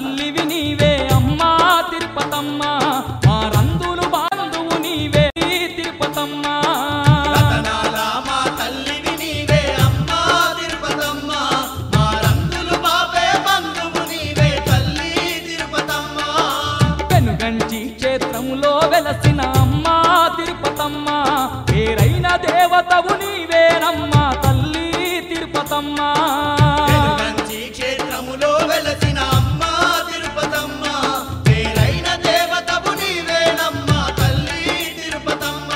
తల్లివి నీవే అమ్మా తిరుపతమ్మ మా రందులు బంధువు నీవే తిరుపతమ్మ రతనాల మా తల్లివి నీవే అమ్మా తిరుపతమ్మ మా రందులు బాపే బంధువు నీవే తల్లి తిరుపతమ్మ పెనుగంచి క్షేత్రములో వెలసిన అమ్మా తిరుపతమ్మ పేరైన దేవతవు నీవేనమ్మా తల్లి తిరుపతమ్మ పెనుగంచి క్షేత్రములో వెలసిన అమ్మా తిరుపతమ్మ పేరైన దేవతవు నీవేనమ్మా తల్లి తిరుపతమ్మ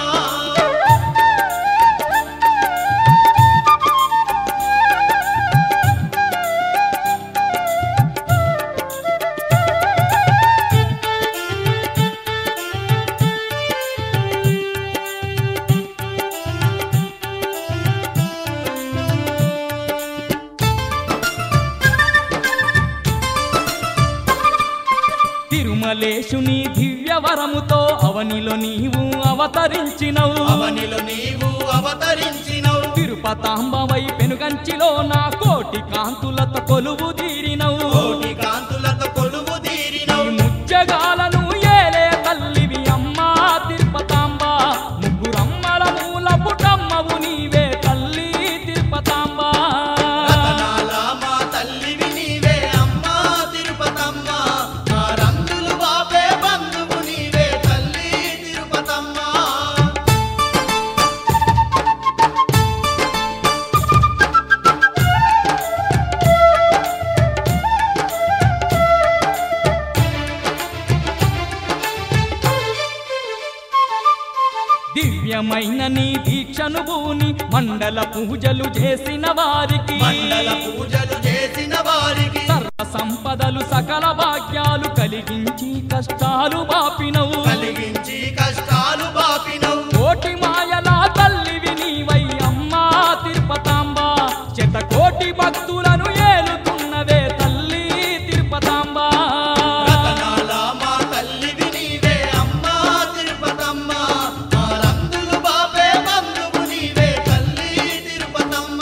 తిరుమలేశుని దివ్యవరముతో అవనిలో నీవు అవతరించినవు అవనిలో నీవు అవతరించినవు తిరుపతాంబవై పెనుగంచిలో నా కోటి కాంతులతో కొలువు తీరినవు కోటి కాంతులతో కొలువు తీరినవు ముజ్జగాలను ఏలే తల్లివి అమ్మా తిరుపతాంబ ముగ్గురమ్మల మూల పుటమ్మవు నీవే తల్లి తిరుపతాంబ రతనాల మా తల్లివి నీవే అమ్మా తిరుపతమ్మ మా రంగులు బాపే బంధువు నీవే తల్లి తిరుపతమ్మ దివ్యమైన నీ దీక్షను భూని మండల పూజలు చేసిన వారికి మండల పూజలు చేసిన వారికి సర్వ సంపదలు సకల భాగ్యాలు కలిగించి కష్టాలు బాపినవు కలిగించి కష్టాలు బాపినవు కోటి మాయల తల్లివి నీవై అమ్మా తిరుపతాంబ శతకోటి భక్తులను ఏలుతున్నవే తల్లి తిరుపతాంబ రతనాల మా తల్లివి నీవే అమ్మా తిరుపతమ్మ మా రంగులు బాపే బంధువు నీవే తల్లి తిరుపతమ్మ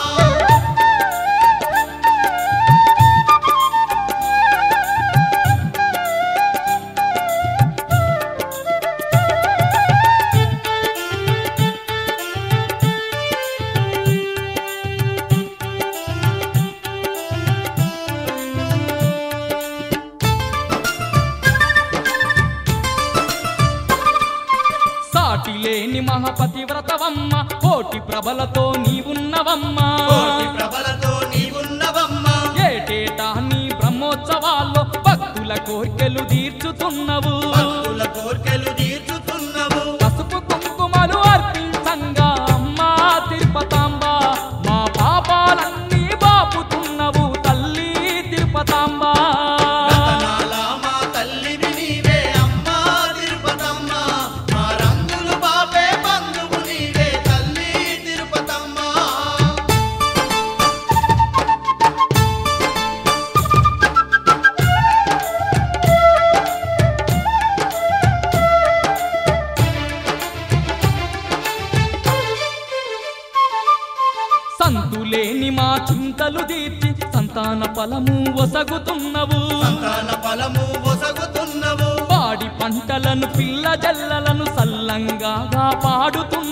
సాటి లేని మహాపతివ్రతవమ్మ కోటి ప్రభలతో నీవున్నవమ్మా కోటి ప్రభలతో నీవున్నవమ్మా ఏటేటా నీ బ్రహ్మోత్సవాల్లో భక్తుల కోర్కెలు తీర్చుతున్నవు భక్తుల కోర్కెలు తీర్చుతున్నవు పసుపు కుంకుమలు అర్పించంగా అమ్మా తిరుపతాంబ మా పాపాలన్నీ బాపుతున్నవు తల్లి తిరుపతాంబ రతనాల మా తల్లివి నీవే అమ్మా తిరుపతమ్మ మా రంగులు బాపే బంధువు నీవే తల్లి తిరుపతమ్మ సంతులేని మా చింతలు తీర్చి సంతాన ఫలము ఒసగుతున్నవు సంతాన ఫలము ఒసగుతున్నవు పాడి పంటలను పిల్ల జల్లలను సల్లంగా పాడుతున్నవు